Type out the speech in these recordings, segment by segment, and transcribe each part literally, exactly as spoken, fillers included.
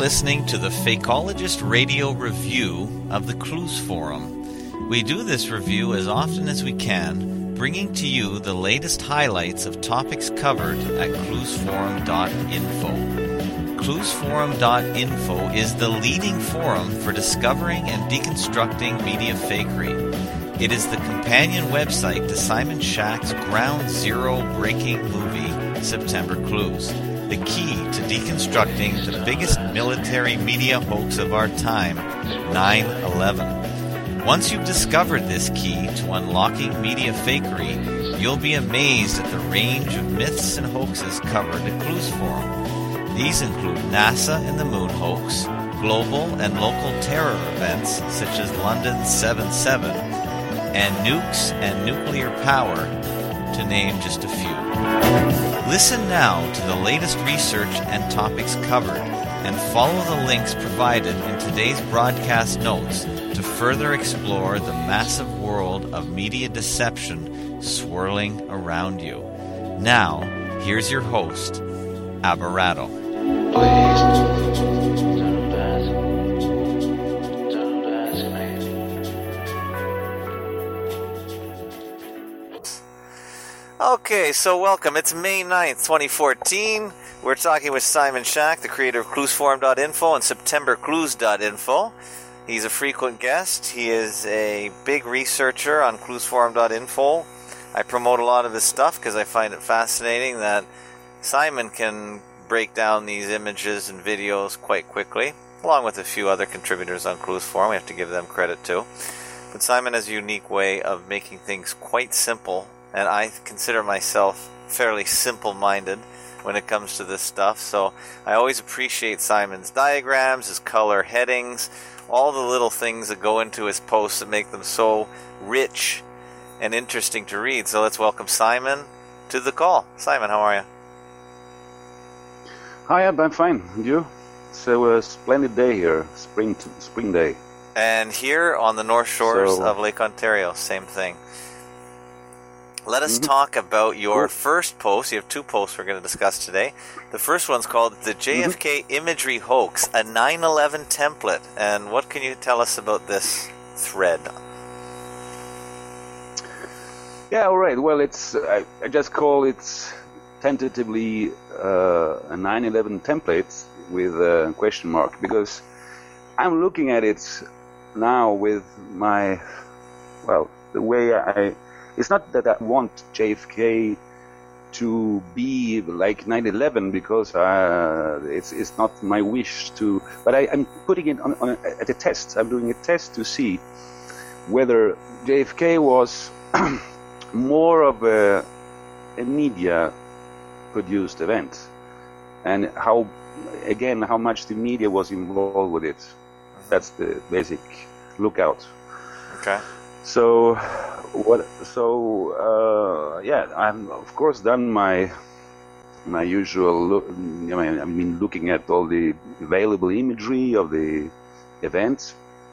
listening to the Fakeologist Radio Review of the Clues Forum. We do this review as often as we can, bringing to you the latest highlights of topics covered at clues forum dot info. clues forum dot info is the leading forum for discovering and deconstructing media fakery. It is the companion website to Simon Shack's Ground Zero breaking movie, September Clues, the key to deconstructing the biggest military media hoax of our time, nine eleven. Once you've discovered this key to unlocking media fakery, you'll be amazed at the range of myths and hoaxes covered at Clues Forum. These include NASA and the moon hoax, global and local terror events such as London seven seven, and nukes and nuclear power, to name just a few. Listen now to the latest research and topics covered, and follow the links provided in today's broadcast notes to further explore the massive world of media deception swirling around you. Now, here's your host, Aberrato. Please. Okay, so welcome. It's May ninth, twenty fourteen. We're talking with Simon Shack, the creator of clues forum dot info and september clues dot info. He's a frequent guest. He is a big researcher on clues forum dot info. I promote a lot of his stuff because I find it fascinating that Simon can break down these images and videos quite quickly, along with a few other contributors on Clues Forum. We have to give them credit too. But Simon has a unique way of making things quite simple, and I consider myself fairly simple-minded when it comes to this stuff. So I always appreciate Simon's diagrams, his color headings, all the little things that go into his posts that make them so rich and interesting to read. So let's welcome Simon to the call. Simon, how are you? Hi, I'm fine. And you? It's a splendid day here, spring spring day. And here on the North Shores so, of Lake Ontario, same thing. Let us mm-hmm. talk about your cool. first post. You have two posts we're going to discuss today. The first one's called The J F K mm-hmm. Imagery Hoax, a nine eleven Template. And what can you tell us about this thread? Yeah, all right. Well, it's I, I just call it tentatively uh, a nine eleven template with a question mark, because I'm looking at it now with my, well, the way I... It's not that I want J F K to be like nine eleven, because uh, it's it's not my wish to, but I, I'm putting it on, on a, at a test. I'm doing a test to see whether J F K was more of a, a media-produced event, and how, again, how much the media was involved with it. That's the basic lookout. Okay. So, what? So, uh, yeah, I'm of course done my my usual look. I mean, I mean, looking at all the available imagery of the event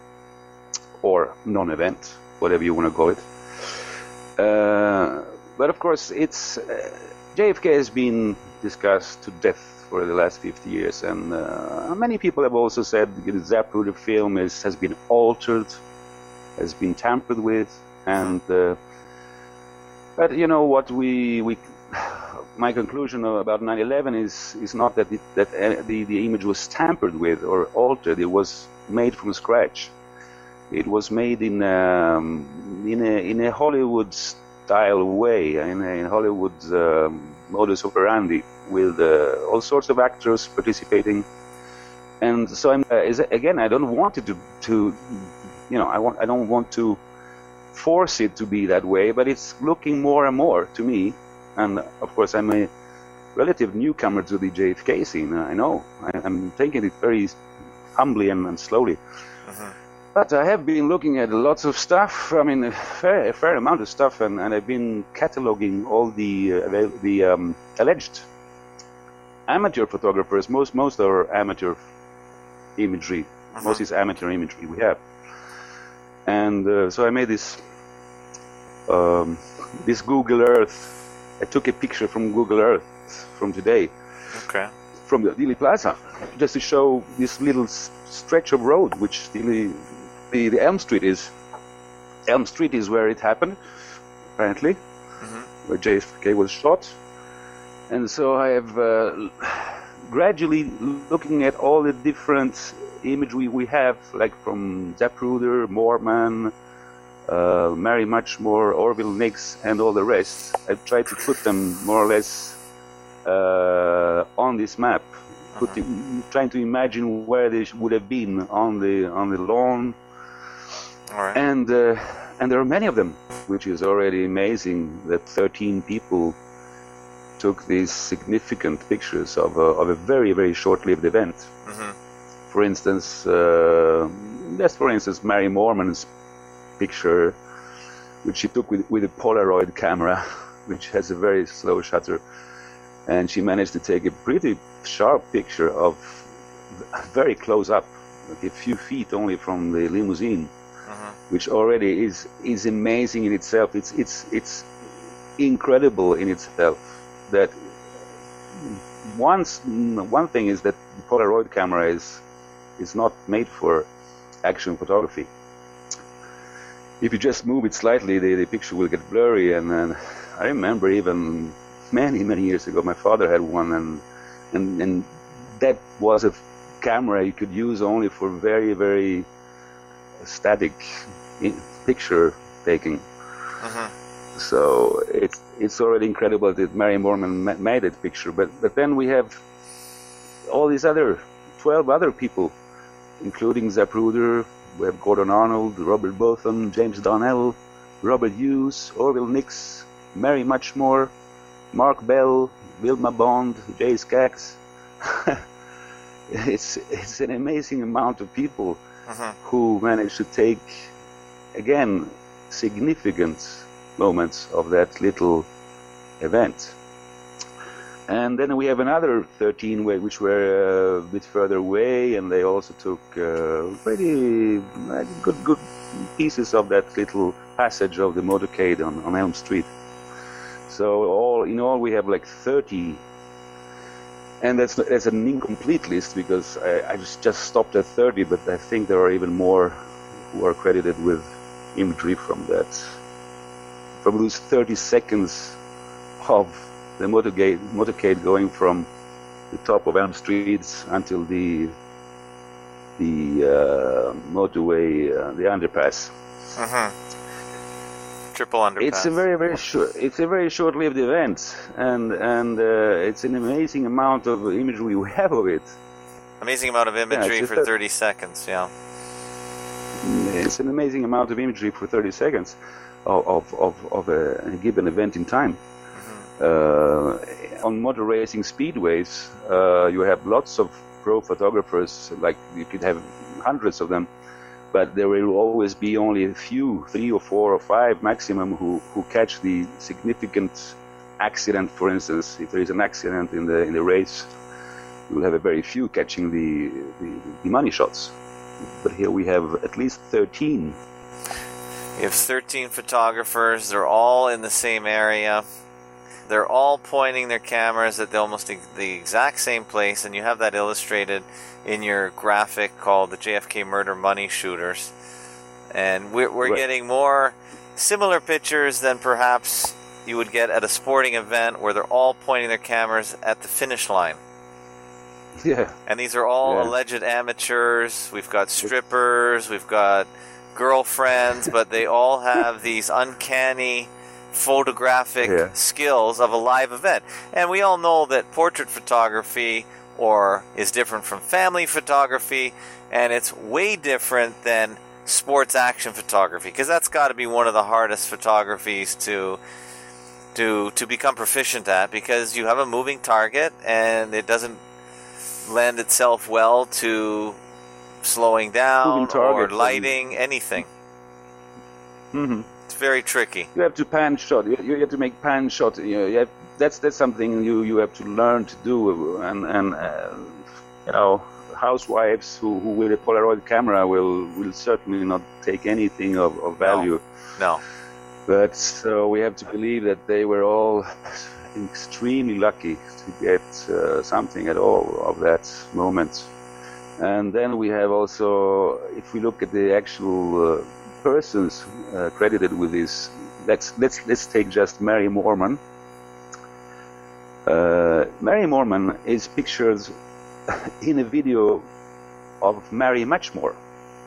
or non-event, whatever you want to call it. Uh, but of course, it's uh, J F K has been discussed to death for the last fifty years, and uh, many people have also said the Zapruder film is, has been altered, has been tampered with, and uh, but you know what we we my conclusion about nine eleven is is not that it, that uh, the the image was tampered with or altered. It was made from scratch. It was made in um, in a in a Hollywood style way, in a in Hollywood um, modus operandi, with uh, all sorts of actors participating. And so I'm uh, is, again, I don't want it to to you know I want I don't want to force it to be that way, but it's looking more and more to me. And of course, I'm a relative newcomer to the J F K scene. I know I, I'm taking it very humbly and, and slowly. Uh-huh. But I have been looking at lots of stuff. I mean, a fair, a fair amount of stuff, and, and I've been cataloging all the uh, the um, alleged amateur photographers. Most most are amateur imagery. Uh-huh. Most is amateur imagery we have. And uh, so I made this um, this Google Earth. I took a picture from Google Earth from today. Okay. from the Dealey Plaza, just to show this little s- stretch of road, which Dealey, the, the Elm Street is. Elm Street is where it happened, apparently, mm-hmm. where J F K was shot. And so I have uh, gradually looking at all the different imagery we have, like from Zapruder, Moorman, uh, Mary Muchmore, Orville Nix, and all the rest. I've tried to put them more or less uh, on this map, uh-huh. putting, trying to imagine where they would have been on the on the lawn. All right. And uh, and there are many of them, which is already amazing that thirteen people took these significant pictures of a, of a very, very short-lived event. Mm-hmm. For instance, uh, just for instance, Mary Moorman's picture, which she took with, with a Polaroid camera, which has a very slow shutter, and she managed to take a pretty sharp picture of very close up, like a few feet only from the limousine, uh-huh. which already is is amazing in itself. It's it's it's incredible in itself. That once one thing is that the Polaroid camera is is not made for action photography. If you just move it slightly, the, the picture will get blurry. And, and I remember even many many years ago, my father had one, and and and that was a camera you could use only for very very static picture taking. Uh-huh. So it's it's already incredible that Mary Moorman ma- made that picture. But but then we have all these other twelve other people, including Zapruder. We have Gordon Arnold, Robert Botham, James Donnell, Robert Hughes, Orville Nix, Mary Muchmore, Mark Bell, Wilma Bond, Jay Skaggs. it's it's an amazing amount of people uh-huh. who managed to take, again, significant moments of that little event. And then we have another thirteen which were a bit further away, and they also took uh, pretty uh, good good pieces of that little passage of the motorcade on, on Elm Street. So all in all we have like thirty, and that's that's an incomplete list because I, I just, just stopped at thirty, but I think there are even more who are credited with imagery from that. From those thirty seconds of the motorcade, motorcade going from the top of Elm Street until the the uh, motorway, uh, the underpass. Uh-huh. Triple underpass. It's a very very short. It's a very short-lived event, and and uh, it's an amazing amount of imagery we have of it. Amazing amount of imagery yeah, for th- thirty seconds. Yeah. It's an amazing amount of imagery for thirty seconds. Of of of a, a given event in time. Mm-hmm. Uh, on motor racing speedways, uh, you have lots of pro photographers. Like you could have hundreds of them, but there will always be only a few, three or four or five maximum, who, who catch the significant accident. For instance, if there is an accident in the in the race, you will have a very few catching the the, the money shots. But here we have at least thirteen. You have thirteen photographers. They're all in the same area. They're all pointing their cameras at the almost the exact same place, and you have that illustrated in your graphic called the J F K Murder Money Shooters. And we're, we're right. getting more similar pictures than perhaps you would get at a sporting event where they're all pointing their cameras at the finish line. Yeah. And these are all yeah. alleged amateurs. We've got strippers. We've got girlfriends, but they all have these uncanny photographic yeah. skills of a live event. And we all know that portrait photography or is different from family photography, and it's way different than sports action photography, because that's got to be one of the hardest photographies to to to become proficient at, because you have a moving target and it doesn't lend itself well to slowing down or lighting, anything. Mm-hmm. It's very tricky. You have to pan shot. You, you have to make pan shot. You, know, you have, that's that's something you, you have to learn to do. And and uh, you know, housewives who, who with a Polaroid camera will will certainly not take anything of, of value. No. no. But so we have to believe that they were all extremely lucky to get uh, something at all of that moment. And then we have also, if we look at the actual uh, persons uh, credited with this, let's let's let's take just Mary Moorman. Uh, Mary Moorman is pictured in a video of Mary Muchmore,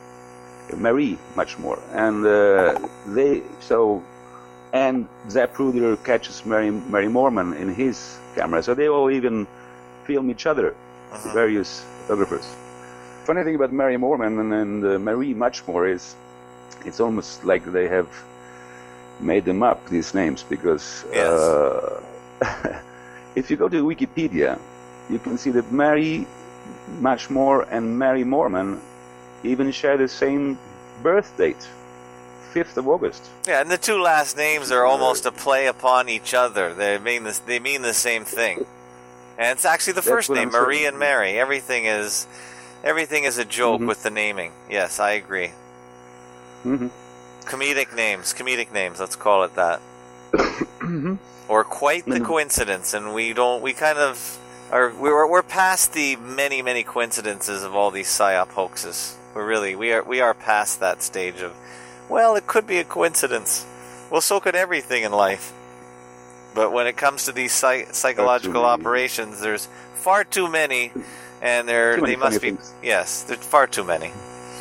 Marie Muchmore, and uh, they so and Zapruder catches Mary Mary Moorman in his camera, so they all even film each other, uh-huh. various photographers. Funny thing about Mary Moorman and, and uh, Marie Muchmore is it's almost like they have made them up, these names, because yes. uh, if you go to Wikipedia, you can see that Mary Muchmore and Mary Moorman even share the same birth date, fifth of August. Yeah, and the two last names are almost a play upon each other. They mean this, they mean the same thing. And it's actually the That's first name, I'm Marie saying. and Mary. Everything is everything is a joke mm-hmm. with the naming. Yes, I agree. Mm-hmm. Comedic names, comedic names, let's call it that. mm-hmm. Or quite the coincidence, and we don't, we kind of are, we're, we're past the many, many coincidences of all these PSYOP hoaxes. We're really, we are, we are past that stage of, well, it could be a coincidence. Well, so could everything in life. But when it comes to these psych- psychological operations, there's far too many, and there they must be, things. Yes, there's far too many.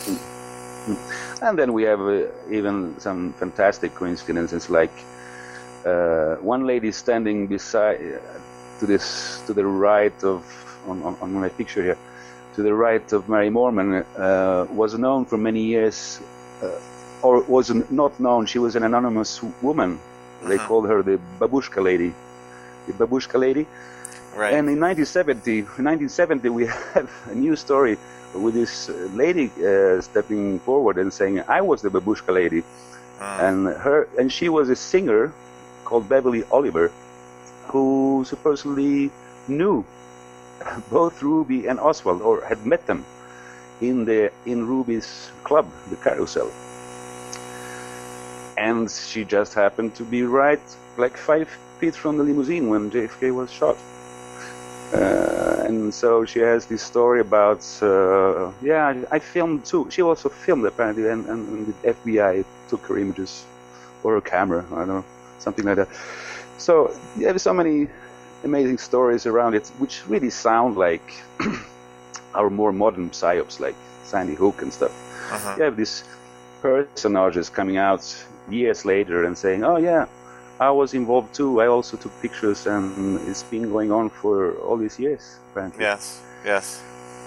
And then we have uh, even some fantastic coincidences, like uh, one lady standing beside, uh, to this, to the right of, on, on, on my picture here, to the right of Mary Moorman, uh, was known for many years, uh, or was not known. She was an anonymous woman. They uh-huh. called her the Babushka lady, the Babushka lady. Right. And in nineteen seventy, in nineteen seventy, we have a new story with this lady uh, stepping forward and saying, "I was the Babushka lady," uh. and her, and she was a singer called Beverly Oliver, who supposedly knew both Ruby and Oswald, or had met them in the in Ruby's club, the Carousel. And she just happened to be right, like five feet from the limousine when J F K was shot. Uh, and so she has this story about, uh, yeah, I filmed too. She also filmed apparently, and, and, and the F B I took her images, or her camera, I don't know, something like that. So you have so many amazing stories around it, which really sound like our more modern psyops, like Sandy Hook and stuff. Uh-huh. You have these personages coming out years later and saying, "Oh yeah, I was involved too. I also took pictures, and it's been going on for all these years, apparently." Yes, yes.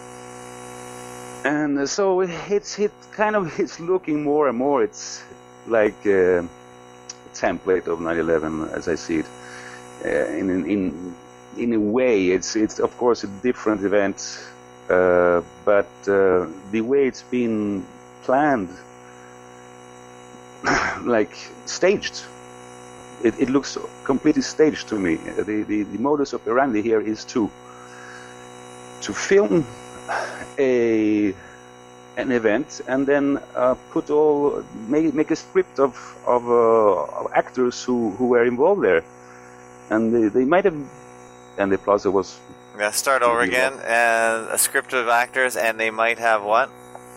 And uh, so it's it kind of it's looking more and more. It's like uh, a template of nine eleven, as I see it. Uh, in in in a way, it's it's of course a different event, uh, but uh, the way it's been planned, like staged. It, it looks completely staged to me. The, the, the modus operandi here is to to film a an event and then uh, put all make make a script of of, uh, of actors who, who were involved there, and they, they might have, and the plaza was. Yeah, start over again, and a script of actors, and they might have what?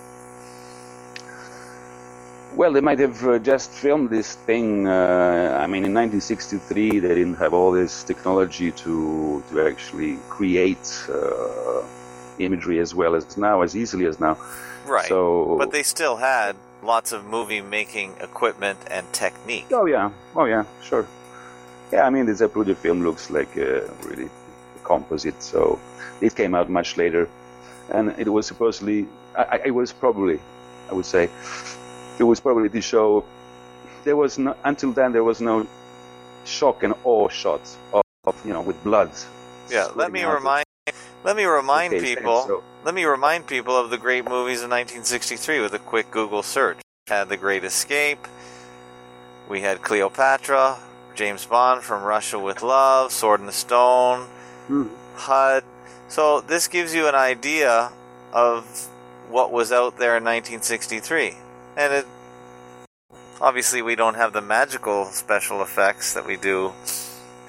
Well, they might have uh, just filmed this thing. Uh, I mean, in nineteen sixty-three, they didn't have all this technology to to actually create uh, imagery as well as now, as easily as now. Right. So, but they still had lots of movie-making equipment and technique. Oh yeah, oh yeah, sure. Yeah, I mean, the Zapruder film looks like uh, really a composite, so it came out much later, and it was supposedly, I, it was probably, I would say. It was probably to show there was no, until then there was no shock and awe shots of, of you know, with blood. Yeah, let me remind of, let me remind okay, people so. let me remind people of the great movies of nineteen sixty-three with a quick Google search. We had The Great Escape, we had Cleopatra, James Bond from Russia with Love, Sword in the Stone, hmm. H U D. So this gives you an idea of what was out there in nineteen sixty-three. And it, obviously we don't have the magical special effects that we do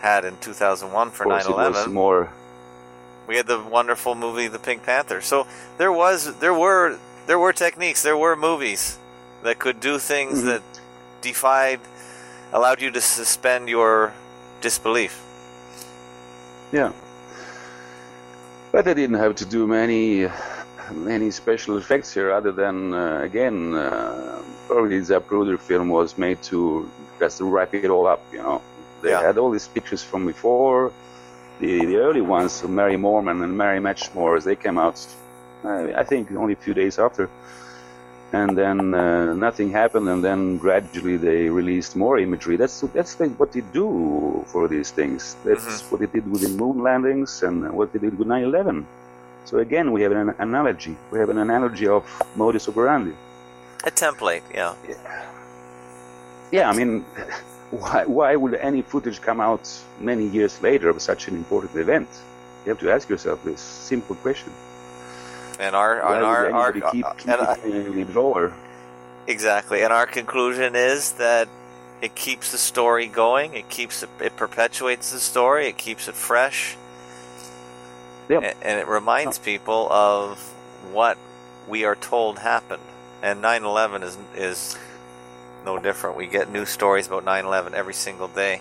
had in two thousand one for Of course, nine it was eleven. more. We had the wonderful movie The Pink Panther. So there was, there were, there were techniques, there were movies that could do things Mhm. that defied, allowed you to suspend your disbelief. Yeah. But they didn't have to do many, many special effects here, other than uh, again, uh, probably Zapruder film was made to just to wrap it all up. You know, they Yeah. had all these pictures from before. The, the early ones, Mary Morman and Mary Matchmore, they came out, uh, I think, only a few days after. And then uh, nothing happened, and then gradually they released more imagery. That's that's the, what they do for these things. That's Mhm. what they did with the moon landings and what they did with nine eleven. So again, we have an analogy. We have an analogy of modus operandi. A template, yeah. Yeah, I mean, why why would any footage come out many years later of such an important event? You have to ask yourself this simple question. And our, Why and our, would our, anybody keep, keep and, uh, it in a drawer? exactly. And our conclusion is that it keeps the story going. It keeps it, it perpetuates the story. It keeps it fresh. Yep. And, and it reminds people of what we are told happened. And nine eleven is is no different. We get new stories about nine eleven every single day.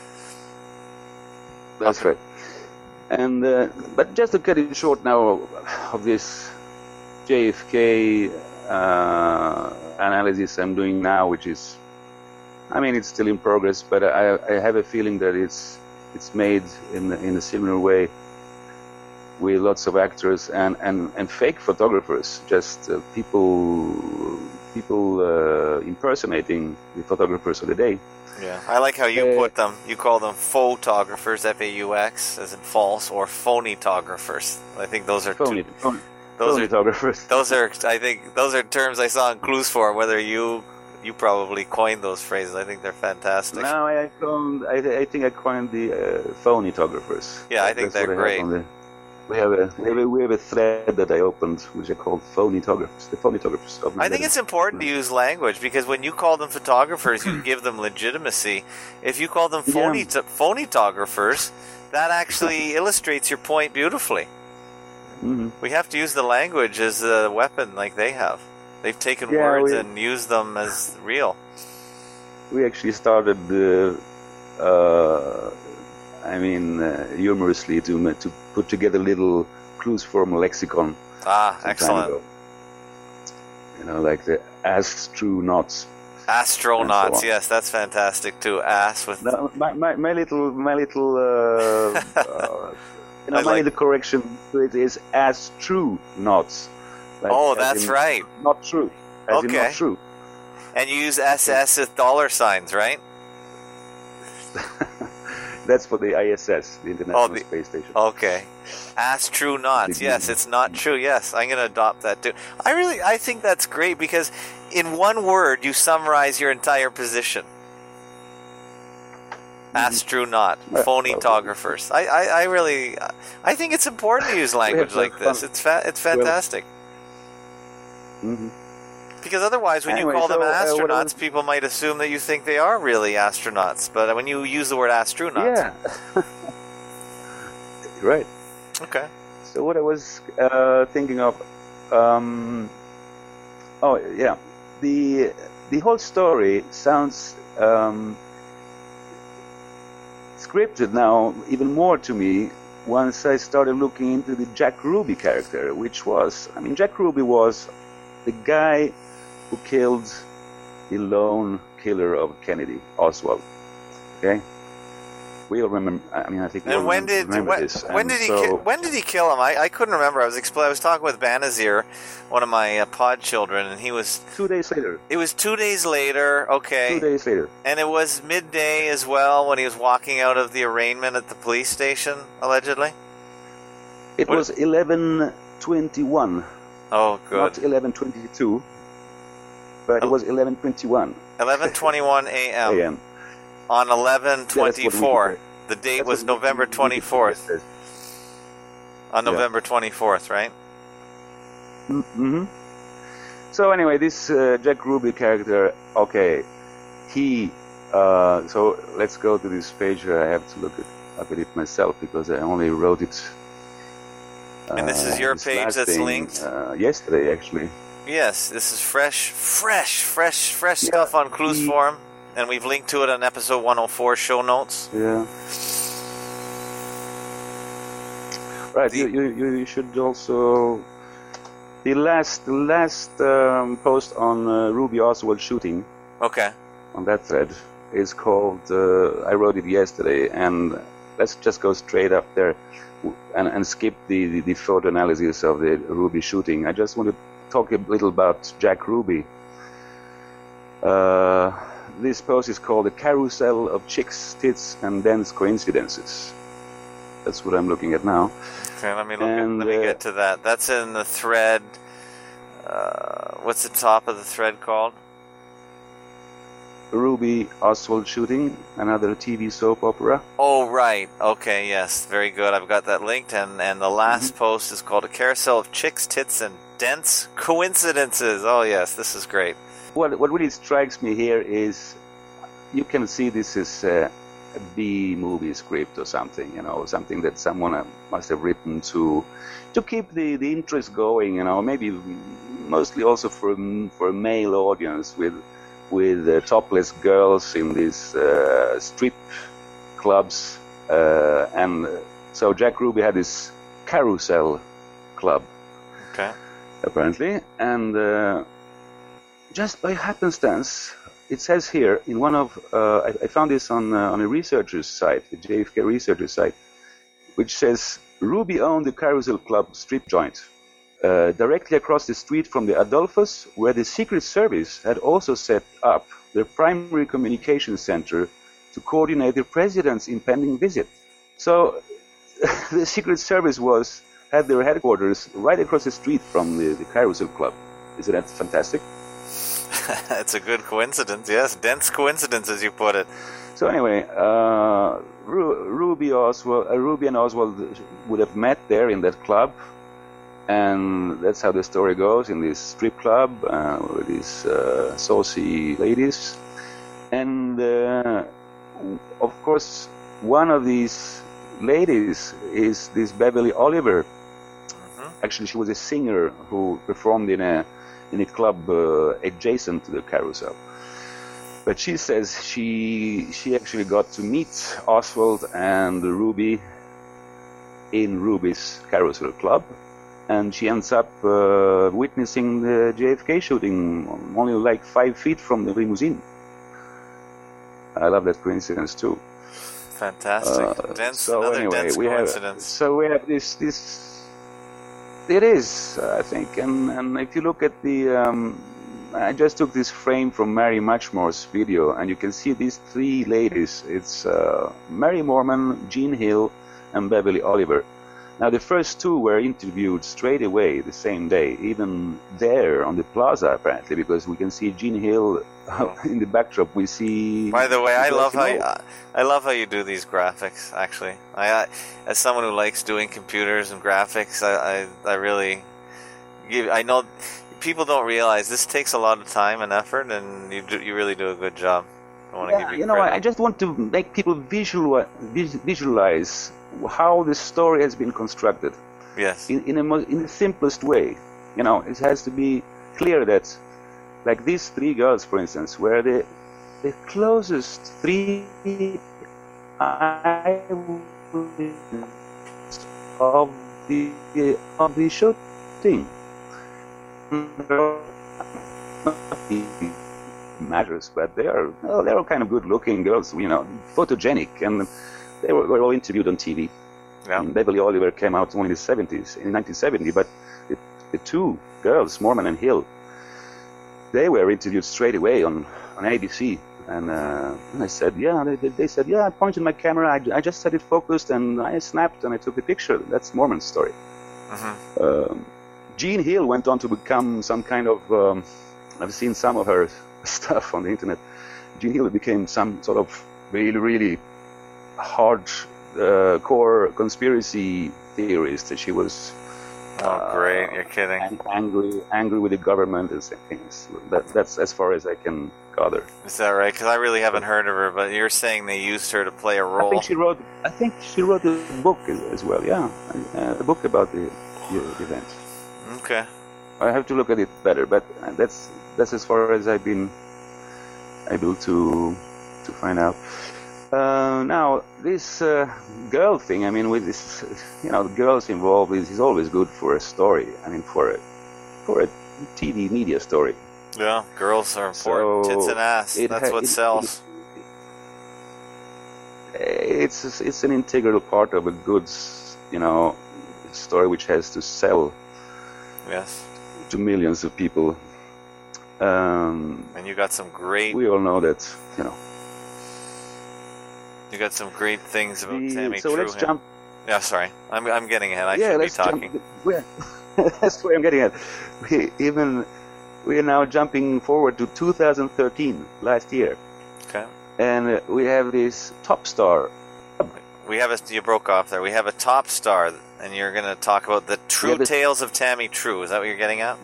That's right. And uh, but just to cut it short now of this J F K uh, analysis I'm doing now, which is, I mean, it's still in progress, but I, I have a feeling that it's it's made in in a similar way with lots of actors and, and, and fake photographers, just uh, people people uh, impersonating the photographers of the day. Yeah, I like how you Uh, put them. You call them photographers, F A U X, as in false, or phonytographers. I think those are Phony, two. phony, Those phony are photographers. those are. I think those are terms I saw in Clues for. Whether you you probably coined those phrases. I think they're fantastic. No, I coined, I, I think I coined the uh, phonytographers. Yeah, I think That's they're what I have great. on the- We have a we have a, we have a thread that I opened, which I called phonytographers. The phonytographers of I think it's important to use language because when you call them photographers, you give them legitimacy. If you call them phony Yeah. phonytographers, that actually illustrates your point beautifully. Mhm. We have to use the language as a weapon like they have. They've taken Yeah, words we- and used them as real. We actually started, uh, uh, I mean, uh, humorously to ma- to put together little Clues Forum lexicon. Ah, some time excellent. ago. You know, like the astronauts. Astronauts, And so on. yes, that's fantastic too. Ass with No, my, my, my little my little uh, uh, you know I my like- little correction to it is as true knots. Like, Oh, as that's in right. Not true. As in Okay. not true. And you use S S with dollar signs, right? That's for the I S S, the International Oh, the- Space Station. Okay. Astronauts. Yes, it's not true. Yes, I'm going to adopt that too. I really, I think that's great because in one word you summarize your entire position. Astronaut, Well, phonytographers. I, I, I really, I think it's important to use language to like have this. fun. It's fa- it's fantastic hmm because otherwise, when Anyway, you call them so, uh, what astronauts, else- people might assume that you think they are really astronauts. But when you use the word astronauts, Yeah. Right. okay. So what I was uh, thinking of, um, oh yeah, the the whole story sounds um, scripted now even more to me once I started looking into the Jack Ruby character, which was, I mean, Jack Ruby was the guy who killed the lone killer of Kennedy, Oswald. Okay. We all remember. I mean, I think we all And when did remember when, this. when And did he so- ki- when did he kill him? I, I couldn't remember. I was expl- I was talking with Banazir, one of my uh, pod children, and he was. Two days later. It was two days later. Okay, Two days later. and it was midday as well when he was walking out of the arraignment at the police station, allegedly. It What- was eleven twenty-one, Oh, not good. eleven twenty-two, but Oh. it was eleven twenty-one eleven twenty-one a.m. a m. on eleven twenty-four. Yeah, The date That's was what November Wikipedia twenty-fourth. says. On Yeah. November twenty-fourth, right? Mm-hmm. So anyway, this uh, Jack Ruby character, okay, he Uh, so let's go to this page. I have to look at, up at it myself because I only wrote it. Uh, and this is your this page that's thing, linked? Uh, yesterday, actually. Yes, this is fresh, fresh, fresh, fresh Yeah, stuff on Clues the- Forum, and we've linked to it on episode one oh four show notes. Yeah. Right. The- You, you you should also the last the last um, post on uh, Ruby Oswald shooting Okay. on that thread is called. Uh, I wrote it yesterday, and let's just go straight up there and, and skip the, the, the photo analysis of the Ruby shooting. I just want to talk a little about Jack Ruby. Uh, this post is called "A Carousel of Chicks, Tits, and Dense Coincidences." That's what I'm looking at now. Okay, let me look. And, at, let me uh, get to that. That's in the thread. Uh, what's the top of the thread called? Ruby Oswald shooting, another T V soap opera. Oh, right. Okay, yes. Very good. I've got that linked. And, and the last Mm-hmm. post is called A Carousel of Chicks, Tits, and Dense Coincidences. Oh, yes. This is great. What what really strikes me here is you can see this is uh, a B movie script or something, you know, something that someone uh, must have written to to keep the, the interest going, you know, maybe mostly also for for a male audience with with uh, topless girls in these uh, strip clubs, uh, and so Jack Ruby had this carousel club, Okay. apparently, and uh, just by happenstance, it says here in one of uh, I, I found this on uh, on a researcher's site, the J F K researcher's site, which says Ruby owned the Carousel Club strip joint uh, directly across the street from the Adolphus, where the Secret Service had also set up their primary communication center to coordinate the president's impending visit. So the Secret Service was had their headquarters right across the street from the, the Carousel Club. Isn't that fantastic? It's a good coincidence, yes. Dense coincidence, as you put it. So anyway, uh, Ru- Ruby Oswald, uh, Ruby and Oswald would have met there in that club, and that's how the story goes, in this strip club uh, with these uh, saucy ladies. And uh, of course, one of these ladies is this Beverly Oliver. Mm-hmm. Actually, she was a singer who performed in a in a club uh, adjacent to the Carousel. But she says she she actually got to meet Oswald and Ruby in Ruby's Carousel Club, and she ends up uh, witnessing the J F K shooting only like five feet from the limousine. I love that coincidence too. Fantastic. Uh, dense, so another anyway, dense we have coincidence. so we have this this. It is, I think, and and if you look at the, um, I just took this frame from Mary Muchmore's video, and you can see these three ladies. It's uh, Mary Moorman, Jean Hill, and Beverly Oliver. Now, the first two were interviewed straight away the same day, even there on the plaza, apparently, because we can see Jean Hill in the backdrop. We see. By the way, I love how you you, know. I, I love how you do these graphics. Actually, I, I as someone who likes doing computers and graphics, I, I, I really give. I know people don't realize this takes a lot of time and effort, and you do, you really do a good job. I want to Yeah, give you, you know, credit. I I just want to make people visual, vis- visualize how the story has been constructed Yes. in, in, a, mo- in the simplest way. You know, it has to be clear that, like these three girls, for instance, were the the closest three eyewitnesses of the of the shooting. Matters, but they are well, they are kind of good-looking girls, you know, photogenic, and they were, were all interviewed on T V. Yeah. And Beverly Oliver came out only in the seventies, in nineteen seventy, but the, the two girls, Moorman and Hill, they were interviewed straight away on, on A B C. And, uh, and I said, yeah, they, they said, yeah, I pointed my camera, I, I just had it focused, and I snapped, and I took a picture. That's Moorman's story. Mm-hmm. Um, Jean Hill went on to become some kind of, um, I've seen some of her stuff on the internet. Jean Hill became some sort of really, really hard uh, core conspiracy theorist. She was Oh, great! You're kidding. And angry, angry with the government and things. That, that's as far as I can gather. Is that right? Because I really haven't heard of her, but you're saying they used her to play a role. I think she wrote. I think she wrote a book as, as well. Yeah, a, a book about the, the event. Okay. I have to look at it better, but that's that's as far as I've been able to to find out. Uh, now, this uh, girl thing, I mean, with this, you know, the girls involved is, is always good for a story. I mean, for a, for a T V media story. Yeah, girls are important. So Tits and ass. That's ha- what it, sells. It, it's it's an integral part of a good, you know, story which has to sell. Yes. To millions of people. Um, and you got some great. We all know that, you know. You got some great things about the, Tammy so Truehead. let's jump. Yeah, sorry, I'm I'm getting ahead. I yeah, should let's be talking. Jump, we're, that's where I'm getting at. We even we are now jumping forward to two thousand thirteen, last year. Okay. And uh, we have this top star. We have a. You broke off there. We have a top star, and you're going to talk about the true the, tales of Tammy True. Is that what you're getting at?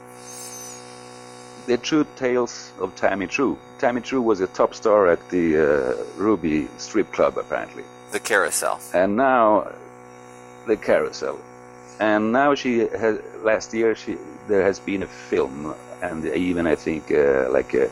The true tales of Tammy True. Tammy True was a top star at the uh, Ruby strip club, apparently. The Carousel. And now, the Carousel. And now she has. Last year, she there has been a film, and even I think uh, like a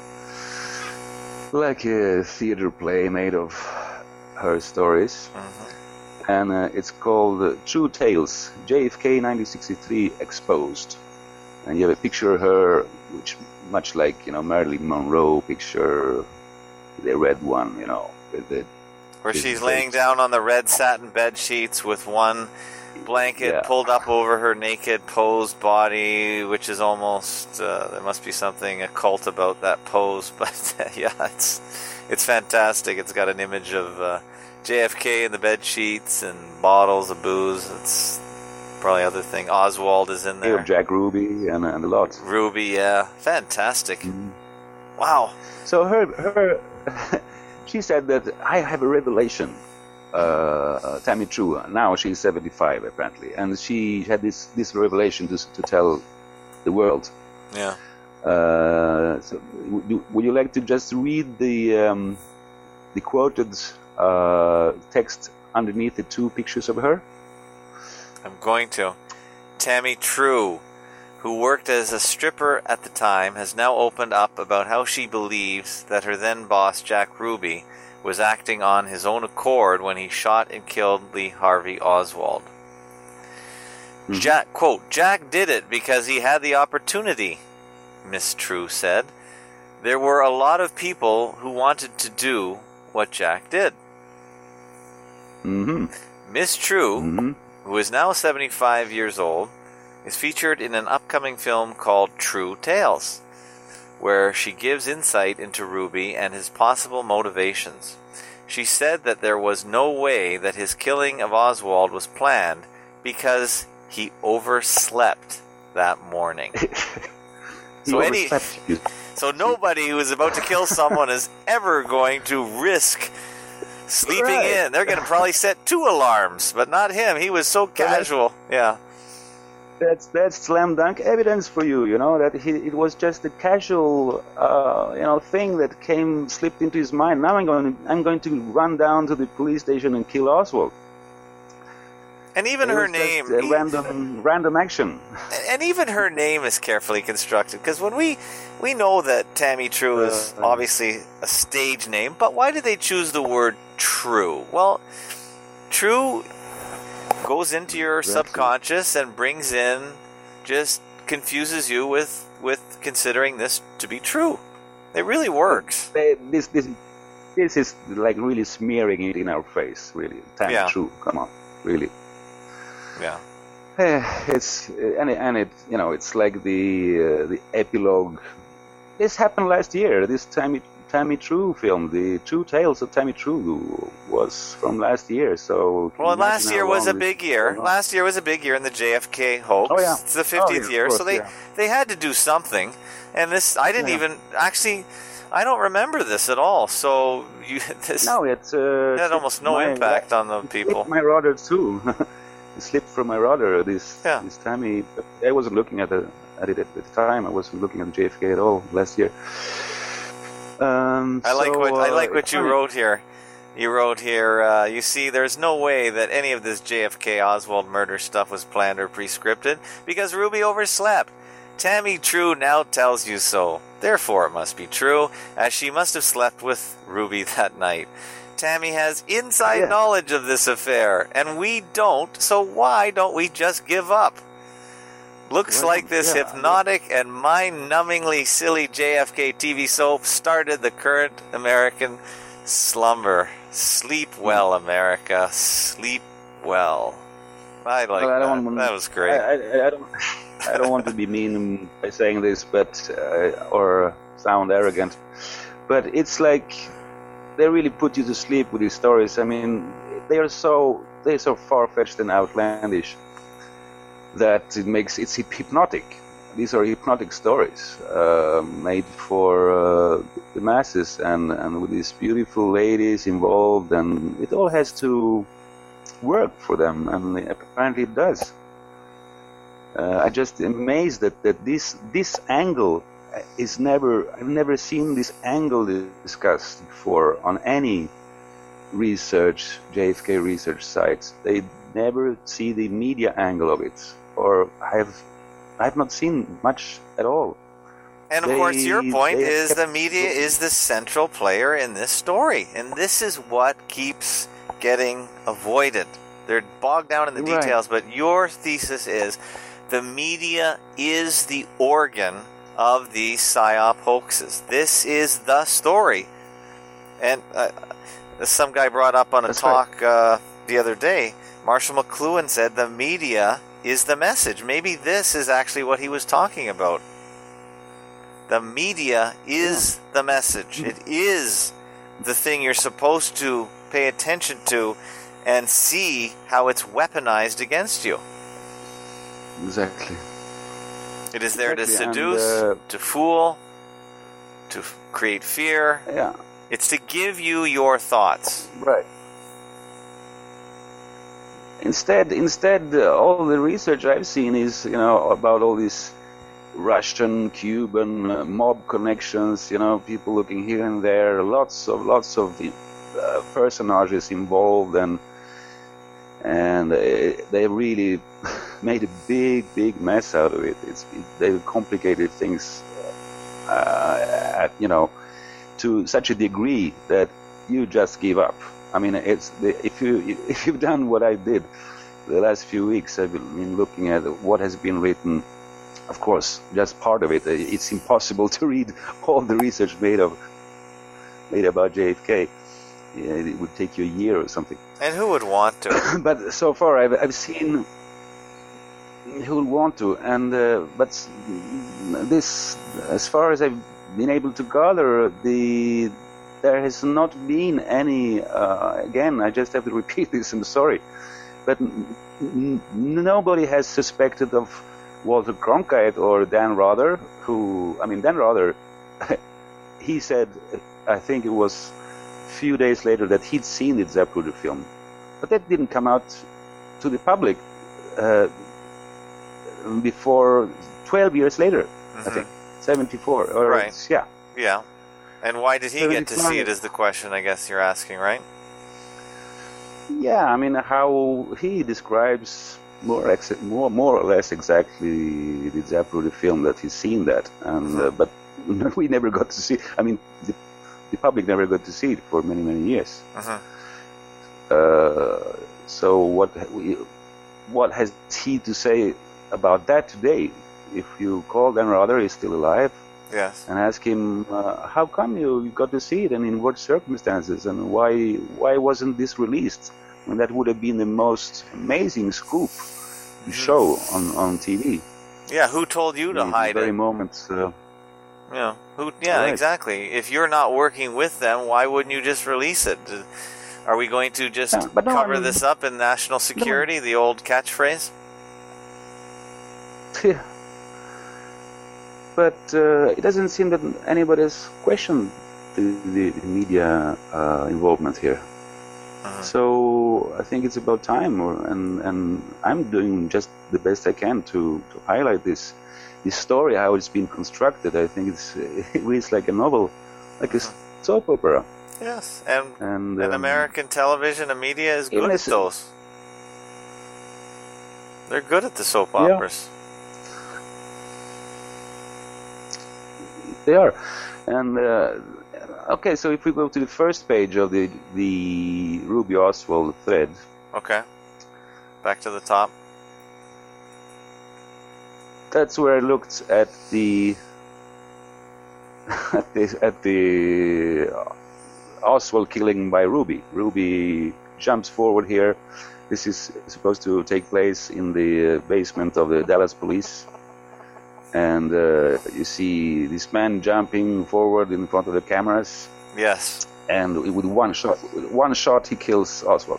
like a theater play made of her stories. Mm-hmm. And uh, it's called uh, True Tales, J F K nineteen sixty-three Exposed. And you have a picture of her, which much like, you know, Marilyn Monroe picture, the red one, you know. With the, Where she's laying down on the red satin bed sheets with one blanket yeah. pulled up over her naked posed body, which is almost, uh, there must be something occult about that pose, but uh, yeah, it's it's fantastic. It's got an image of uh, J F K in the bed sheets and bottles of booze. It's probably other thing. Oswald is in there. Jack Ruby and, and a lot. Ruby, yeah. Fantastic. Mm. Wow. So her, her she said that I have a revelation, uh, Tammy True. Now she's seventy-five, apparently. And she had this, this revelation to, to tell the world. Yeah. Uh, so would you, would you like to just read the, um, the quoted uh, text underneath the two pictures of her? I'm going to. Tammy True, who worked as a stripper at the time, has now opened up about how she believes that her then boss, Jack Ruby, was acting on his own accord when he shot and killed Lee Harvey Oswald. Mm-hmm. Jack, quote, Jack did it because he had the opportunity, Miss True said. There were a lot of people who wanted to do what Jack did. Mm-hmm. Miss True, mm-hmm. who is now seventy-five years old, is featured in an upcoming film called True Tales, where she gives insight into Ruby and his possible motivations. She said that there was no way that his killing of Oswald was planned because he overslept that morning. so any, so nobody who is about to kill someone is ever going to risk sleeping right. in. They're going to probably set two alarms, but not him. He was so casual. Yeah. That's that's slam dunk evidence for you, you know, that he, it was just a casual, uh, you know, thing that came slipped into his mind. Now I'm going, to, I'm going to run down to the police station and kill Oswald. And even it her was name, just a random, random action. And even her name is carefully constructed, because when we we know that Tammy True is uh, obviously a stage name, but why did they choose the word True? Well, True goes into your subconscious and brings in, just confuses you with, with considering this to be true. It really works. They, this this this is like really smearing it in our face, really. Tammy yeah. True, come on, really. Yeah. It's and it, and it you know it's like the uh, the epilogue. This happened last year. This Tammy Tammy True film, the True Tales of Tammy True, was from last year. So well, last year was a big year. Last year was a big year in the J F K hoax. Oh yeah, it's the fiftieth oh, yeah, year, course, so they yeah. they had to do something. And this, I didn't yeah. even actually. I don't remember this at all. So you this no, it's uh, had almost no my, impact on the people. My radar too. it slipped from my radar this Yeah. this time. He, I wasn't looking at the at it at the time. I wasn't looking at J F K at all last year. Um, I like so, what I uh, like what it's you funny. wrote here. You wrote here, uh, you see, there's no way that any of this J F K Oswald murder stuff was planned or pre-scripted because Ruby overslept. Tammy True now tells you so. Therefore, it must be true, as she must have slept with Ruby that night. Tammy has inside Yeah. knowledge of this affair, and we don't, so why don't we just give up? Looks Well, like this yeah, hypnotic and mind-numbingly silly J F K T V soap started the current American slumber. Sleep well, America. Sleep well. I like Well, I don't that. want- That was great. I, I, I don't. I don't want to be mean by saying this, but uh, or sound arrogant, but it's like they really put you to sleep with these stories. I mean, they are so they're so far-fetched and outlandish that it makes it's hypnotic. These are hypnotic stories uh, made for uh, the masses, and, and with these beautiful ladies involved, and it all has to work for them, and apparently it does. Uh, I just amazed that, that this this angle is never I've never seen this angle discussed before on any research J F K research sites. They never see the media angle of it, or I've I've not seen much at all. And of They- course, your point they is kept- the media is the central player in this story. And this is what keeps getting avoided. They're bogged down in the Right. details, but your thesis is the media is the organ of these PSYOP hoaxes. This is the story. And uh, some guy brought up on a That's talk uh, the other day, Marshall McLuhan said the media is the message. Maybe this is actually what he was talking about. The media is the message. It is the thing you're supposed to pay attention to and see how it's weaponized against you. Exactly. It is there to Exactly, and, seduce, uh, to fool, to f- create fear. Yeah. It's to give you your thoughts. Right. Instead, instead, uh, all the research I've seen is, you know, about all these Russian, Cuban uh, mob connections. You know, people looking here and there. Lots of, lots of uh, personages involved, and and uh, they really made a big, big mess out of it. It's it, they complicated things, uh, at you know, to such a degree that you just give up. I mean, it's the, if you if you've done what I did the last few weeks, I've been looking at what has been written. Of course, just part of it. It's impossible to read all the research made of made about J F K. Yeah, it would take you a year or something. And who would want to? But so far, I've I've seen who will want to, and uh, but this, as far as I've been able to gather, the there has not been any. Uh, again, I just have to repeat this. I'm sorry, but n- n- nobody has suspected of Walter Cronkite or Dan Rather. Who, I mean, Dan Rather, he said, I think it was a few days later, that he'd seen the Zapruder film, but that didn't come out to the public uh, before twelve years later. Mm-hmm. I think seventy-four. Or Right. Yeah. Yeah. And why did he get to see seventy-five. it is the question I guess you're asking, right? Yeah, I mean, how he describes more, ex- more, more or less exactly the Zapruder film, that he's seen that, and uh, but we never got to see. I mean, the, the public never got to see it for many, many years. Mm-hmm. Uh, so what, we, what has he to say about that today? If you call Dan Rather, he's still alive, Yes. and ask him, uh, how come you got to see it, and in what circumstances, and why why wasn't this released? And that would have been the most amazing scoop to show on, on T V. Yeah, who told you to In the hide very it? moment. Uh, Yeah, who? Yeah, Right. exactly. If you're not working with them, why wouldn't you just release it? Are we going to just Yeah, but no, cover I mean- this up in national security, the old catchphrase? yeah. But uh, it doesn't seem that anybody has questioned the, the, the media uh, involvement here. Uh-huh. So I think it's about time, or, and and I'm doing just the best I can to, to highlight this this story, how it's been constructed. I think it's it reads like a novel, like a soap opera. Yes, and And, and um, American television and media is good even at as- those. They're good at the soap Yeah. operas. They are, and uh, okay. So if we go to the first page of the the Ruby Oswald thread, Okay. Back to the top. that's where I looked at the at the at the Oswald killing by Ruby. Ruby jumps forward here. This is supposed to take place in the basement of the Dallas police. And uh, you see this man jumping forward in front of the cameras, Yes. and with one shot, with one shot he kills Oswald.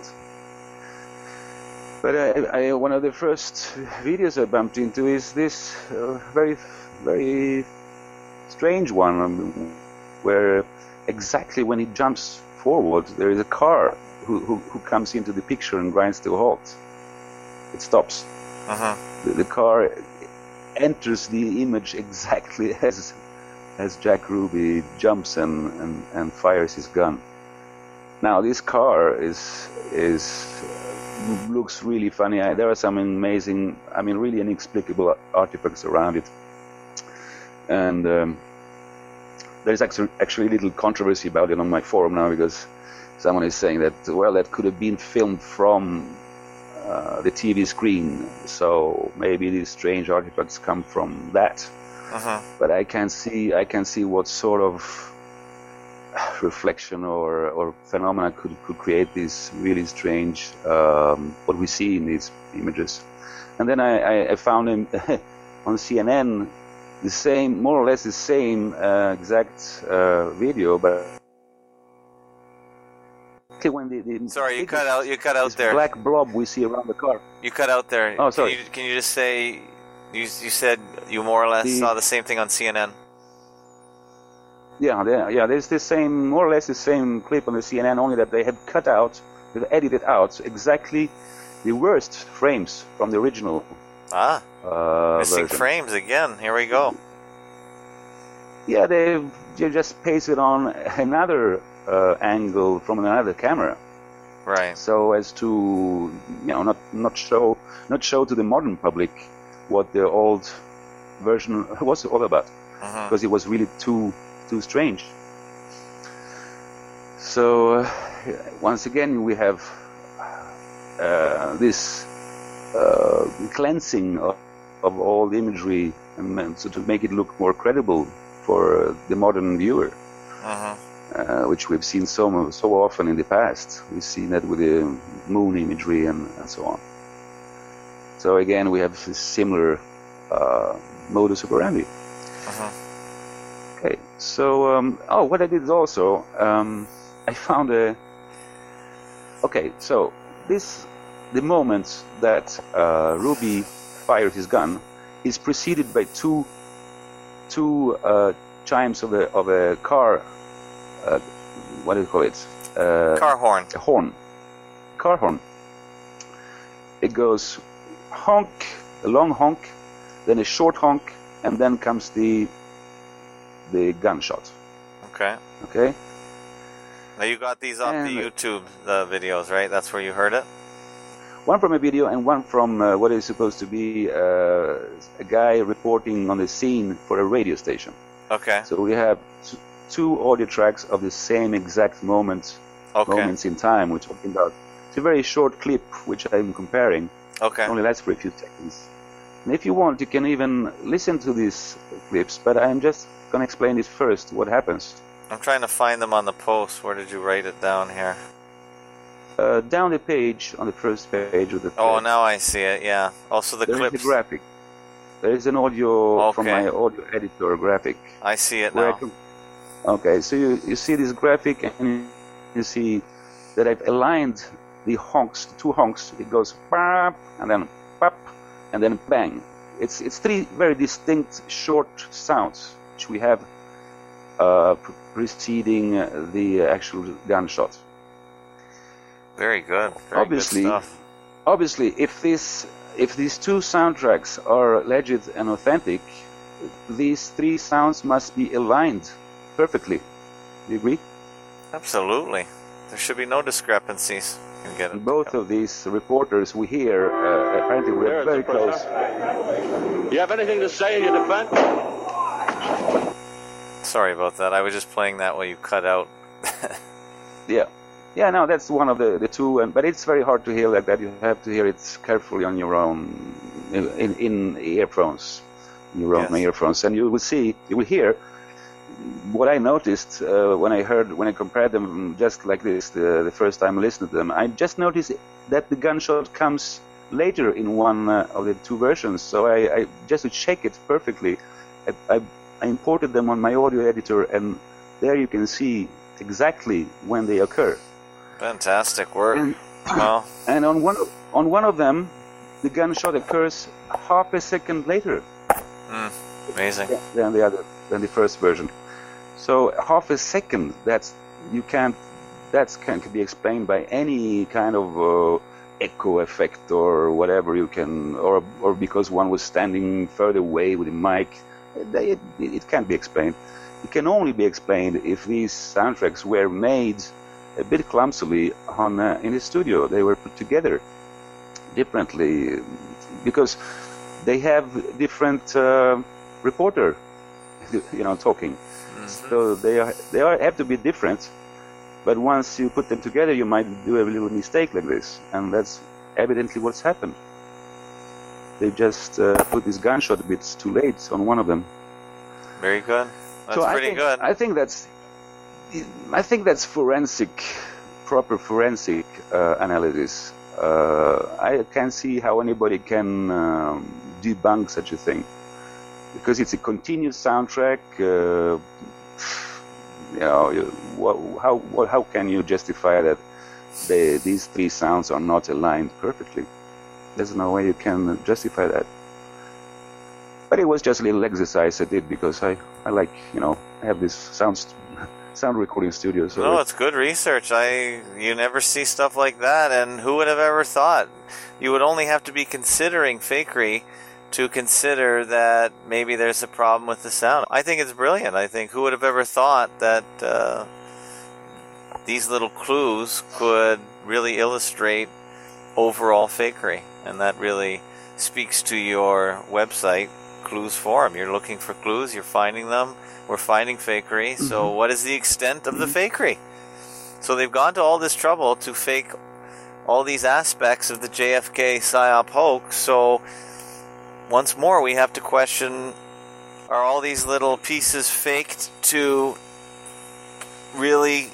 But I, I, one of the first videos I bumped into is this uh, very, very strange one, um, where exactly when he jumps forward, there is a car who, who, who comes into the picture and grinds to a halt. It stops. Uh-huh. The, the car enters the image exactly as as Jack Ruby jumps and, and, and fires his gun. Now this car is is uh, looks really funny. I, there are some amazing, I mean, really inexplicable artifacts around it, and um, there's actually actually little controversy about it on my forum now, because someone is saying that, well, that could have been filmed from Uh, the T V screen, so maybe these strange artifacts come from that. Uh-huh. But I can see, I can see what sort of reflection or, or phenomena could, could create these really strange, um, what we see in these images. And then I, I, I found him on C N N, the same, more or less the same uh, exact uh, video, but when the, the Sorry, you cut out. You cut out this there. black blob we see around the car. You cut out there. Oh, sorry. Can you, can you just say? You you said you more or less The- saw the same thing on C N N. Yeah, there, yeah. There's the same, more or less the same clip on the C N N, only that they have cut out, they've edited out exactly the worst frames from the original Ah, uh, missing version. frames again. Here we go. Yeah, they've they just pasted on another uh, angle from another camera, Right. so as to, you know, not not show not show to the modern public what the old version was all about, Uh-huh. because it was really too too strange. So uh, once again we have uh, this uh, cleansing of, of all the imagery, and and so to make it look more credible for uh, the modern viewer, Uh-huh. uh, which we've seen so mo- so often in the past. We've seen that with the moon imagery and, and so on. So again, we have this similar uh, modus operandi. Uh-huh. Okay, so um, oh, what I did is also um, I found a. Okay, so this the moment that uh, Ruby fired his gun is preceded by two two uh, chimes of a of a car. Uh, what do you call it? Uh, Car horn. a horn, car horn. It goes honk, a long honk, then a short honk, and then comes the the gunshot. Okay. Okay. Now you got these off the And- YouTube the videos, right? That's where you heard it. One from a video and one from uh, what is supposed to be uh, a guy reporting on the scene for a radio station. Okay. So we have t- two audio tracks of the same exact moment, Okay. moments in time we're talking about. It's a very short clip which I'm comparing. Okay. It only lasts for a few seconds. And if you want, you can even listen to these clips, but I'm just going to explain it first, what happens. I'm trying to find them on the post. Where did you write it down here? Uh, down the page, on the first page of the Oh, thread, now I see it. Yeah. Also the there is clips. a graphic. There is an audio from Okay. my audio editor graphic. I see it where I now. can- okay, so you, you see this graphic and you see that I've aligned the honks, the two honks. It goes pop and then pop and then bang. It's it's three very distinct short sounds which we have uh, pr- preceding uh, the actual gunshot. Very good. Very obviously, good stuff. obviously, if this, if these two soundtracks are legit and authentic, these three sounds must be aligned perfectly. Do you agree? Absolutely. There should be no discrepancies. You can get it. Both of these reporters we hear uh, apparently were very close. You have anything to say in your defense? Sorry about that. I was just playing that while you cut out. Yeah. Yeah, no, that's one of the, the two, and, but it's very hard to hear like that. You have to hear it carefully on your own, in, in earphones, in your own Yes. earphones, and you will see, you will hear what I noticed uh, when I heard, when I compared them just like this, the, the first time I listened to them. I just noticed that the gunshot comes later in one uh, of the two versions, so I, I just to check it perfectly, I, I, I imported them on my audio editor, and there you can see exactly when they occur. Fantastic work. And, Well, and on one on one of them, the gunshot occurs half a second later mm, amazing. than the other, than the first version. So half a second, that's you can't, that can't be explained by any kind of uh, echo effect or whatever you can, or or because one was standing further away with the mic. It, it, it can't be explained. It can only be explained if these soundtracks were made a bit clumsily on uh, in the studio. They were put together differently because they have different uh, reporter, you know, talking. Mm-hmm. So they are they are have to be different. But once you put them together, you might do a little mistake like this, and that's evidently what's happened. They just uh, put these gunshot bits too late on one of them. Very good. That's so pretty I think, good. I think that's I think that's forensic, proper forensic uh, analysis. Uh, I can't see how anybody can um, debunk such a thing, because it's a continuous soundtrack. Uh, you know, you, what, how what, how can you justify that they, these three sounds are not aligned perfectly? There's no way you can justify that. But it was just a little exercise I did because I, I like, you know, I have this sound sound recording studio. So no, it's good research. I you never see stuff like that, and who would have ever thought? You would only have to be considering fakery to consider that maybe there's a problem with the sound. I think it's brilliant. I think who would have ever thought that uh, these little clues could really illustrate overall fakery, and that really speaks to your website, Clues Forum. You're looking for clues, you're finding them, we're finding fakery. Mm-hmm. So what is the extent of the fakery? So they've gone to all this trouble to fake all these aspects of the J F K PSYOP hoax. So once more we have to question, are all these little pieces faked to really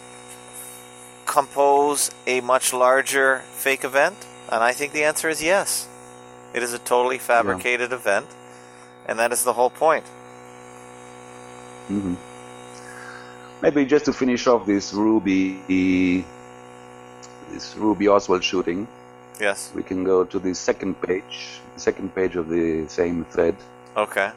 compose a much larger fake event? And I think the answer is yes. It is a totally fabricated yeah. event, and that is the whole point. Mm-hmm. Maybe just to finish off this Ruby, this Ruby Oswald shooting. Yes. We can go to the second page, the second page of the same thread. Okay.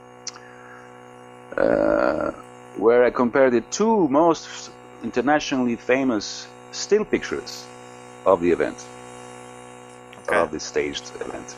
Uh, where I compare the two most internationally famous still pictures of the event, okay. of the staged event.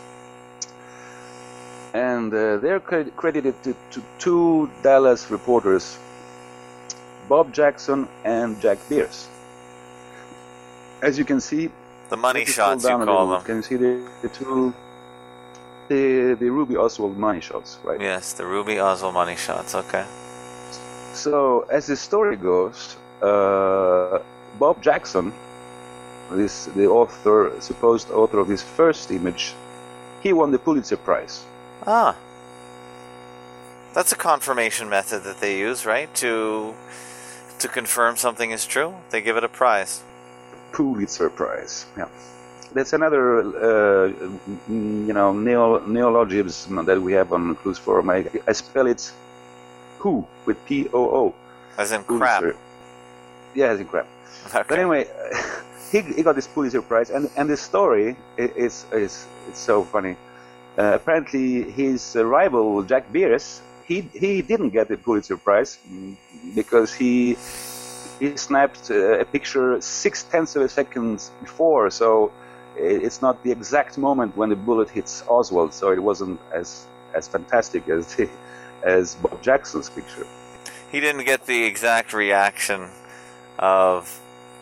And uh, they're cred- credited to, to two Dallas reporters, Bob Jackson and Jack Bierce. As you can see, the money shots you call them. Can you see the, the two, the the Ruby Oswald money shots, right? Yes, the Ruby Oswald money shots. Okay. So as the story goes, uh, Bob Jackson, this the author, supposed author of this first image, he won the Pulitzer Prize. Ah, that's a confirmation method that they use, right? To to confirm something is true, they give it a prize. Pulitzer Prize, yeah. That's another, uh, you know, neo- neologism that we have on Clues Forum. I, I spell it who with P O O. As in Pulitzer. crap. Yeah, as in crap. Okay. But anyway, he he got this Pulitzer Prize, and and the story is is it's so funny. Uh, apparently, his uh, rival Jack Bierce, he he didn't get the Pulitzer Prize because he he snapped uh, a picture six tenths of a second before, so it's not the exact moment when the bullet hits Oswald, so it wasn't as as fantastic as the, as Bob Jackson's picture. He didn't get the exact reaction of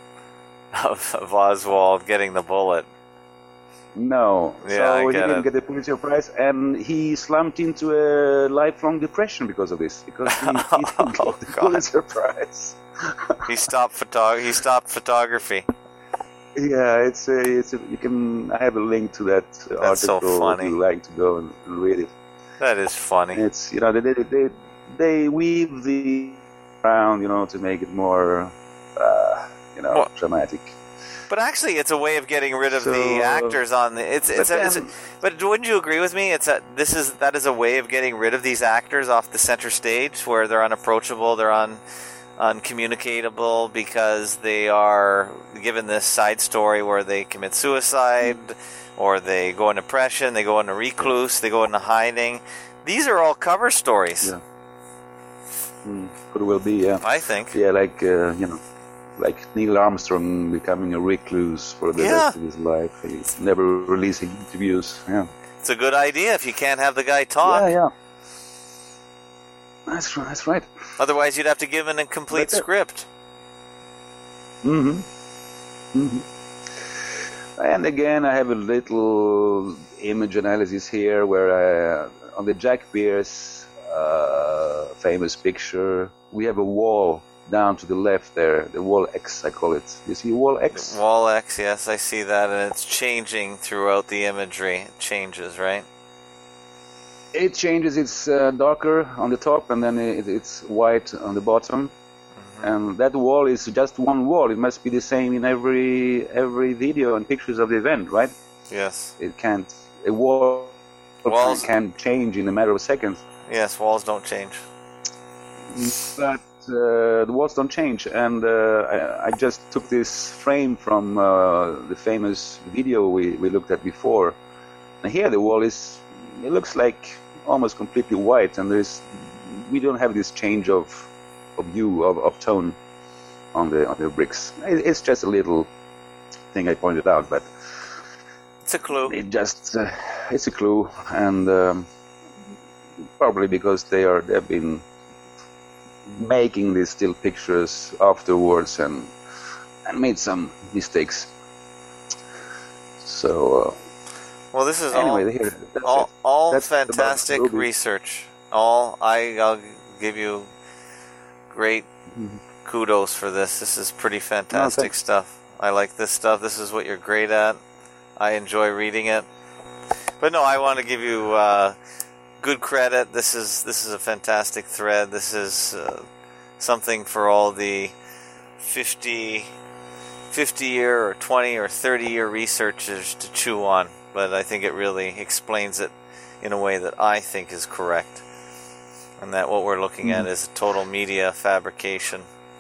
of, of Oswald getting the bullet. No, Yeah, so I he get didn't it. get the Pulitzer Prize, and he slumped into a lifelong depression because of this, because he, he didn't Oh, get the God. Pulitzer Prize. He stopped photog- He stopped photography. Yeah, it's a, it's a, you can. I have a link to that That's so article funny. if you like to go and, and read it. That is funny. It's you know they they they, they weave the around you know to make it more uh, you know Well- dramatic. But actually, it's a way of getting rid of So, the actors on the. It's it's, but a, it's a, then- But wouldn't you agree with me? It's a this is that is a way of getting rid of these actors off the center stage, where they're unapproachable, they're un uncommunicatable because they are given this side story where they commit suicide, or they go into depression, they go into recluse, they go into hiding. These are all cover stories, Yeah. Mm, could well be, yeah. I think. Yeah, like uh, you know, like Neil Armstrong becoming a recluse for the Yeah. rest of his life. He's never releasing interviews. Yeah. It's a good idea if you can't have the guy talk. Yeah, yeah. That's right. That's right. Otherwise, you'd have to give an incomplete That's it. script. Mm-hmm. Mm-hmm. And again, I have a little image analysis here where I, on the Jack Pierce uh, famous picture, we have a wall down to the left there, the wall X, I call it. You see wall X? Wall X, yes, I see that, and it's changing throughout the imagery. It changes, right? It changes. It's uh, darker on the top, and then it, it's white on the bottom. Mm-hmm. And that wall is just one wall. It must be the same in every every video and pictures of the event, right? Yes. It can't. A wall Walls- can change in a matter of seconds. Yes, walls don't change. But uh, the walls don't change, and uh, I, I just took this frame from uh, the famous video we, we looked at before. And here the wall is, it looks like almost completely white, and there's we don't have this change of of hue of, of tone on the on the bricks. It, it's just a little thing I pointed out, but It's a clue. it just uh, it's a clue, and um, probably because they are they've been making these still pictures afterwards and and made some mistakes. So uh, Well, this is anyway, all here that's all, it. all That's about fantastic Ruby. research. All I, I'll give you great Mhm. kudos for this. This is pretty fantastic thanks. stuff. I like this stuff. This is what you're great at. I enjoy reading it. But no, I want to give you uh, good credit. This is this is a fantastic thread. This is uh, something for all the fifty, fifty year or twenty or thirty year researchers to chew on. But I think it really explains it in a way that I think is correct. And that what we're looking at is a total media fabrication.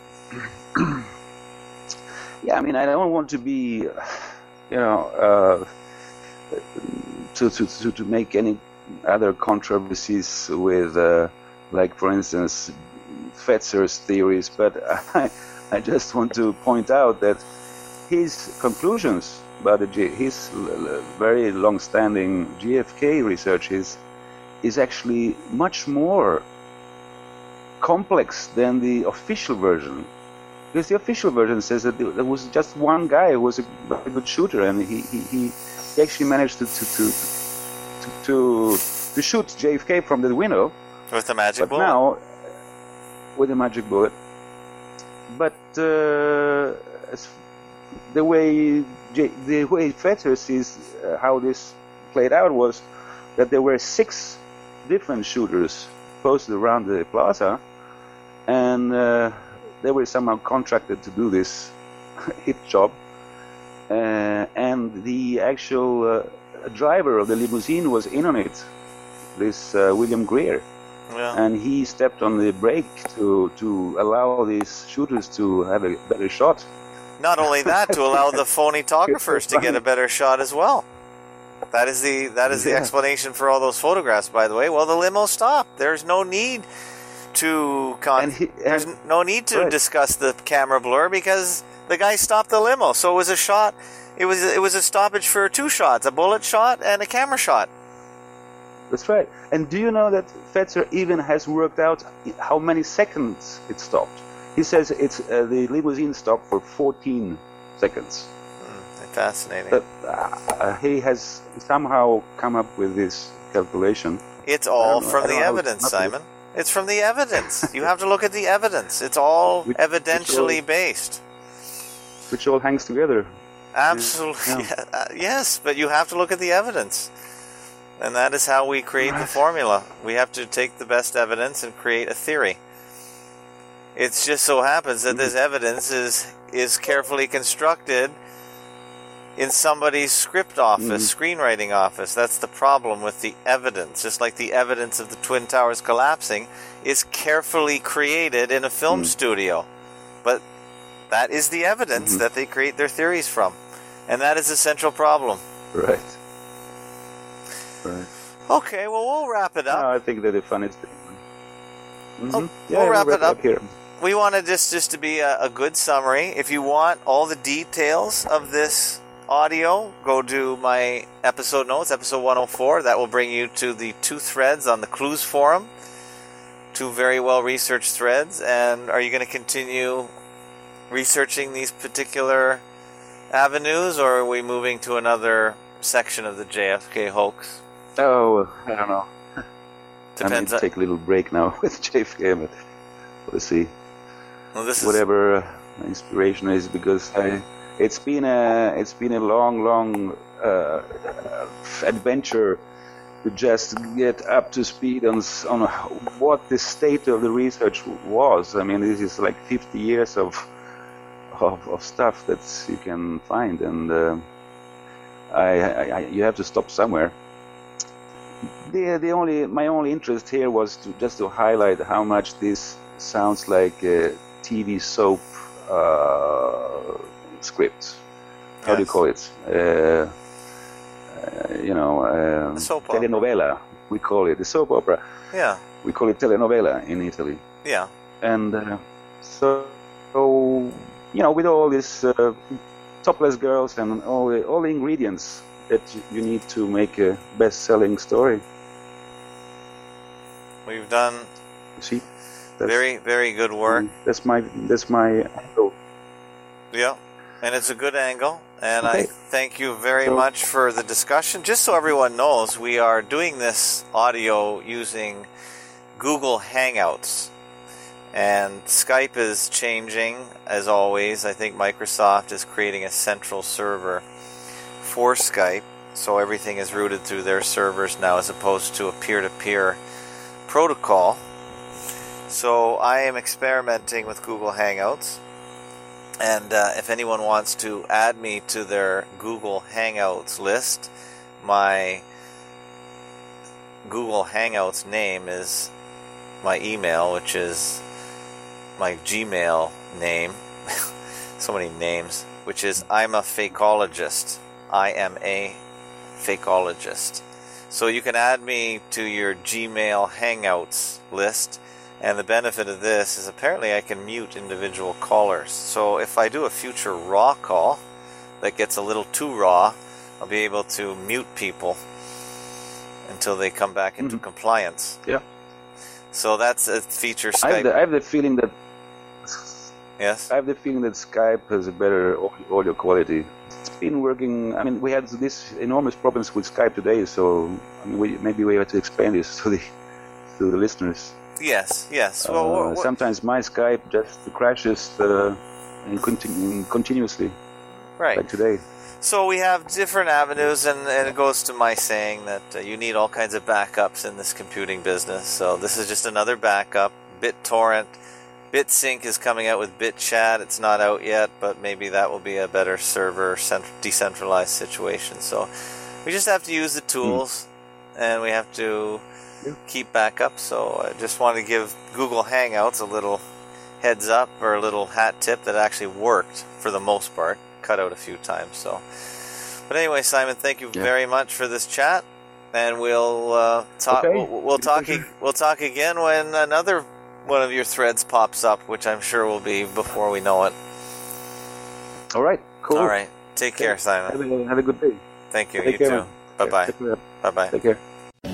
Yeah, I mean, I don't want to be, you know, uh, to, to to to make any other controversies with, uh, like, for instance, Fetzer's theories, but I, I just want to point out that his conclusions about the G, his l- l- very long-standing G F K research is is actually much more complex than the official version. Because the official version says that there was just one guy who was a very good shooter, and he he, he he actually managed to to to to, to, to shoot J F K from the window. With the magic But bullet. now, with a magic bullet. But uh, as the way J, the way Fetzer sees uh, how this played out was that there were six different shooters posted around the plaza, and uh, they were somehow contracted to do this hit job. Uh, and the actual uh, driver of the limousine was in on it, this uh, William Greer. Yeah. And he stepped on the brake to to allow these shooters to have a better shot. Not only that, to allow the phonetographers to get a better shot as well. That is the that is the Yeah. explanation for all those photographs, by the way. Well, the limo stopped. There's no need. to con- And he- there's and- no need to right. discuss the camera blur because the guy stopped the limo. So it was a shot. It was it was a stoppage for two shots, a bullet shot and a camera shot. That's right. And do you know that Fetzer even has worked out how many seconds it stopped? He says it's uh, the limousine stopped for fourteen seconds. Mm, fascinating. But uh, he has somehow come up with this calculation. It's all know, from I the don't know how evidence, it's not Simon. It's from the evidence. You have to look at the evidence. It's all Which- evidentially which all- based. Which all hangs together. Absolutely. Yeah. Uh, yes, but you have to look at the evidence. And that is how we create the Right. formula. We have to take the best evidence and create a theory. It just so happens that this evidence is is carefully constructed in somebody's script office, screenwriting office. That's the problem with the evidence. Just like the evidence of the Twin Towers collapsing is carefully created in a film Mm. studio. But that is the evidence Mhm. that they create their theories from. And that is the central problem. Right. Right. Okay, well, we'll wrap it up. No, I think that the funniest thing. Mhm. Oh, Yeah, we'll wrap it up. here. We wanted this just to be a, a good summary. If you want all the details of this audio, go to my episode notes, episode one oh four. That will bring you to the two threads on the Clues Forum. Two very well-researched threads. And are you going to continue researching these particular avenues, or are we moving to another section of the J F K hoax? Oh, I don't know. I Depends need on... to take a little break now with J F K, but we'll see. Well, this is... Whatever uh, my inspiration is, because I, it's been a it's been a long, long uh, adventure to just get up to speed on s- on what the state of the research was. I mean, this is like fifty years of of, of stuff that you can find, and uh, I, I, I you have to stop somewhere. The the only my only interest here was to just to highlight how much this sounds like a T V soap uh, script. How do you Yes. call it? Uh, uh, you know, um, A soap opera. telenovela. We call it the soap opera. Yeah, We call it telenovela in Italy. yeah. And uh, so, so, you know, with all these uh, topless girls and all the, all the ingredients that you need to make a best-selling story. We've done You see, that's, very, very good work. That's my that's my angle. Yeah, and it's a good angle. And I Okay. thank you very So- much for the discussion. Just so everyone knows, we are doing this audio using Google Hangouts. And Skype is changing, as always. I think Microsoft is creating a central server for Skype. So everything is routed through their servers now as opposed to a peer-to-peer protocol. So I am experimenting with Google Hangouts. And uh, if anyone wants to add me to their Google Hangouts list, my Google Hangouts name is my email, which is my Gmail name. So many names. Which is I'm a fakeologist. I am a fakeologist. So you can add me to your Gmail Hangouts list. And the benefit of this is apparently I can mute individual callers. So if I do a future raw call that gets a little too raw, I'll be able to mute people until they come back into Mm-hmm. compliance. Yeah. So that's a feature I have, Skype. the, I have the feeling that Yes? I have the feeling that Skype has a better au- audio quality. It's been working. I mean, we had this enormous problems with Skype today, so I mean, we, maybe we have to explain this to the to the listeners. Yes, yes. Uh, Well, what, what, sometimes my Skype just crashes uh, and continu- continuously, right. like today. So we have different avenues, and, and it goes to my saying that uh, you need all kinds of backups in this computing business. So this is just another backup. BitTorrent, BitSync is coming out with BitChat. It's not out yet, but maybe that will be a better server cent- decentralized situation. So we just have to use the tools, mm. and we have to keep backup. So I just want to give Google Hangouts a little heads up or a little hat tip that actually worked for the most part. Cut out a few times. So, but anyway, Simon, thank you Yeah. very much for this chat, and we'll uh, talk. Okay. We'll, we'll talk. Pleasure. We'll talk again when another one of your threads pops up, which I'm sure will be before we know it. All right, cool. All right. Take care, Simon. Have a, have a good day. Thank you. Take you care, too. man. Bye-bye. Take care. Bye-bye. Take care.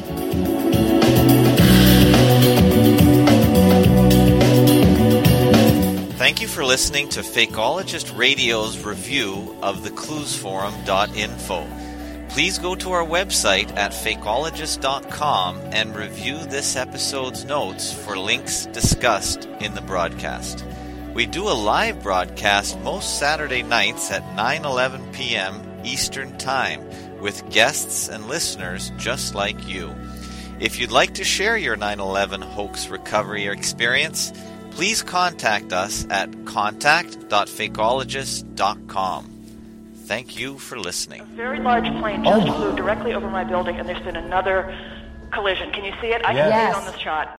Thank you for listening to Fakeologist Radio's review of the clues forum dot info. Please go to our website at fakeologist dot com and review this episode's notes for links discussed in the broadcast. We do a live broadcast most Saturday nights at nine eleven p.m. Eastern Time with guests and listeners just like you. If you'd like to share your nine eleven hoax recovery experience, please contact us at contact dot fakeologist dot com. Thank you for listening. A very large plane just flew directly over my building, and there's been another collision. Can you see it? I can Yes. see it on the shot.